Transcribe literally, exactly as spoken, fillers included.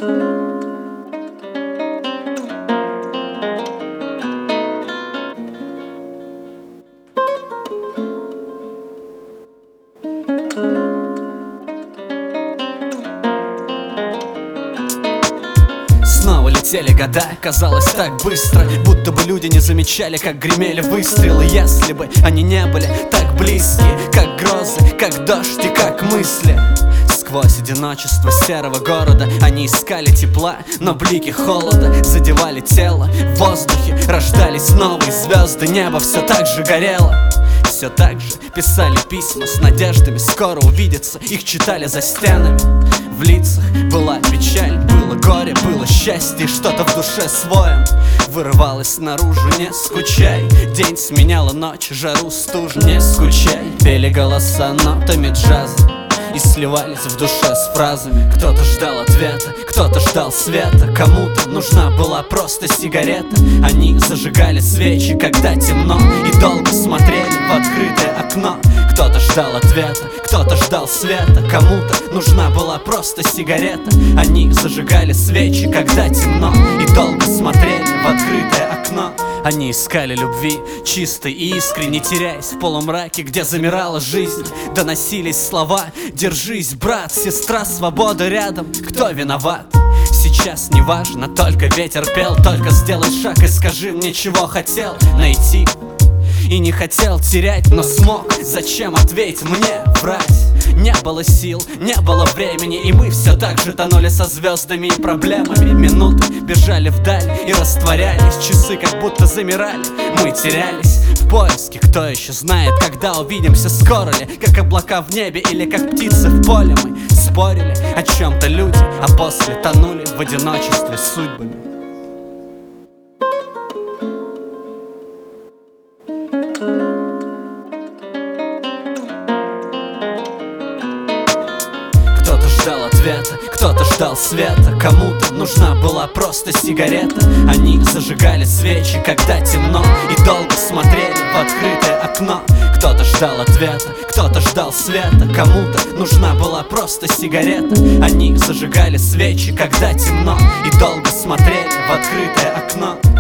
Снова летели года, казалось так быстро, будто бы люди не замечали, как гремели выстрелы. Если бы они не были так близки, как грозы, как дождь и как мысли. Сквозь одиночество серого города они искали тепла, но блики холода задевали тело. В воздухе рождались новые звезды, небо все так же горело. Все так же писали письма с надеждами скоро увидеться, их читали за стенами. В лицах была печаль, было горе, было счастье, что-то в душе своем вырывалось наружу. Не скучай, день сменяла ночь, жару, стужу. Не скучай, пели голоса нотами джаза и сливались в душе с фразами. Кто-то ждал ответа, кто-то ждал света, кому-то нужна была просто сигарета. Они зажигали свечи, когда темно, и долго смотрели в открытое окно. Кто-то ждал ответа, кто-то ждал света, кому-то нужна была просто сигарета. Они зажигали свечи, когда темно, и долго смотрели в открытое окно. Они искали любви, чистой и искренней, теряясь в полумраке, где замирала жизнь. Доносились слова: держись, брат, сестра, свобода рядом. Кто виноват? Сейчас не важно, только ветер пел. Только сделай шаг и скажи мне, чего хотел найти и не хотел терять, но смог. Зачем, ответь мне, врать? Не было сил, не было времени, и мы все так же тонули со звездами и проблемами. Минуты бежали вдаль и растворялись, часы как будто замирали. Мы терялись в поиске, кто еще знает, когда увидимся, скоро ли, как облака в небе или как птицы в поле. Мы спорили о чем-то люди, а после тонули в одиночестве судьбами. Кто-то ждал ответа, кто-то ждал света, кому-то нужна была просто сигарета. Они зажигали свечи, когда темно, и долго смотрели в открытое окно. Кто-то ждал ответа, кто-то ждал света, кому-то нужна была просто сигарета. Они зажигали свечи, когда темно, и долго смотрели в открытое окно.